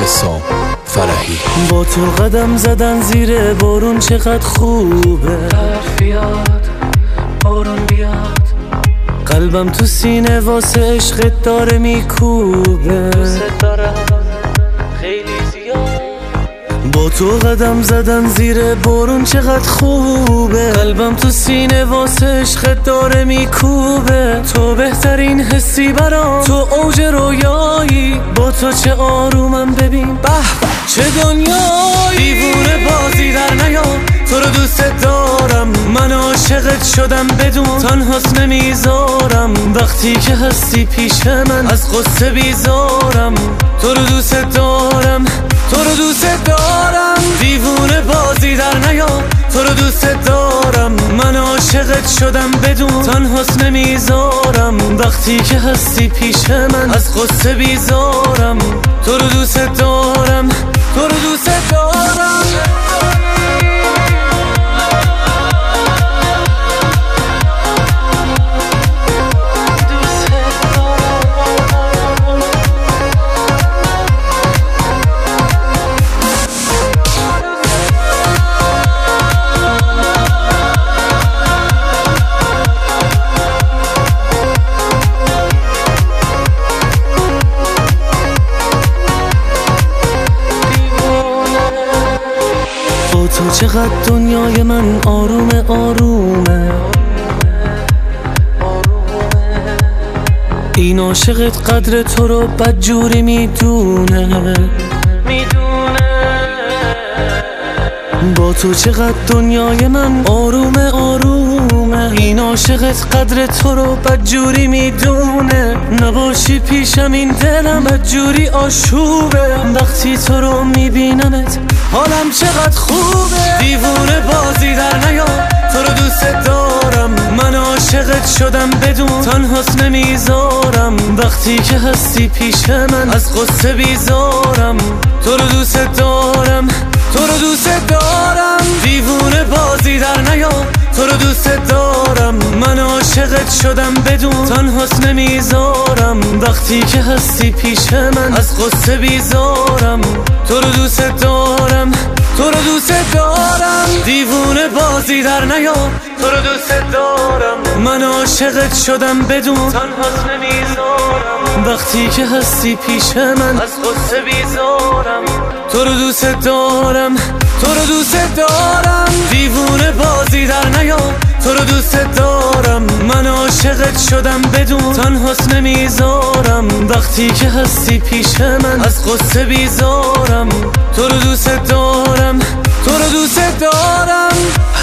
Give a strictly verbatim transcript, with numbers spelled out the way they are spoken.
حسام فرحی. با تو قدم زدن زیر بارون چقدر خوبه، برف بیاد بارون بیاد، قلبم تو سینه واسه عشقت داره میکوبه، دوست دارم خیلی زیاد. با تو قدم زدن زیر بارون چقدر خوبه، قلبم تو سینه واسه عشقت داره میکوبه. تو بهترین حسی برام، تو اوج رویایی، با تو چه آرومم ببین، به چه دنیایی. دیوونه بازی در نیام، تو رو دوست دارم، من عاشقت شدم بدون تنهاست نمیذارم. وقتی که هستی پیش من از قصه بیزارم، تو رو دوست دارم، تو رو دوست دارم. دیوونه بازی در نیام، تو رو دوست دارم، من عاشقت شدم بدون تنهاست نمیذارم. وقتی که هستی پیش من از قصه بیزارم، تو رو دوست دارم، تو رو دوست دارم. تو چقدر دنیای من آرومه آرومه، این عاشقت قدر تو رو بدجوری میدونه. با تو چقدر دنیای من آرومه آرومه، این عاشقت قدر تو رو بدجوری میدونه. نباشی پیشم این دلم بدجوری آشوبه، وقتی تو رو میبینمت حالم چقدر خوبه. دیوونه بازی در نیام، تو رو دوست دارم، من عاشقت شدم بدون تنهاست نمیذارم. وقتی که هستی پیش من از قصه بیزارم، تو رو دوست دارم، تو رو دوست دارم. دیوونه بازی در نیام، تو رو دوست دارم، من عاشقت شدم بدون تنهاست نمیذارم. وقتی که هستی پیش من از قصه بیزارم، تو رو دوست دارم، تو رو دوست دارم. دیوونه بازی در نیام، تو رو دوست دارم، من عاشقت شدم بدون تنهاست نمیذارم. وقتی که هستی پیش من از قصه بیزارم، تو رو دوست دارم، تو رو دوست دارم. دیوونه بازی در نیام، تو رو دوست دارم، من عاشقت شدم بدون تنهاست نمیذارم. وقتی که هستی پیش من از قصه بیزارم، تو رو دوست دارم، تو رو دوست دارم.